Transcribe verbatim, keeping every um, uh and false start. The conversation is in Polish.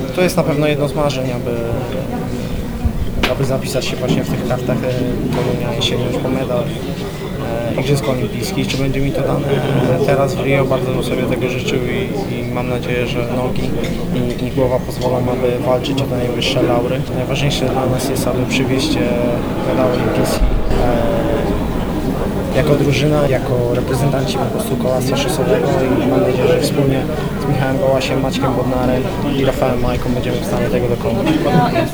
To jest na pewno jedno z marzeń, aby, aby zapisać się właśnie w tych kartach Torunia jesienią już po medal e, Igrzysk Olimpijskich. Czy będzie mi to dane teraz w Rio? Bardzo bym sobie tego życzył i, i mam nadzieję, że nogi i, i głowa pozwolą, aby walczyć o te najwyższe laury. Najważniejsze dla nas jest, aby przywieźć medal olimpijski e, jako drużyna, jako reprezentanci po prostu kolarstwa szosowego i mam nadzieję, że wspólnie z Michałem Gołasiem, Maćkiem Bodnarem i Rafałem Majką będziemy w stanie tego dokonać.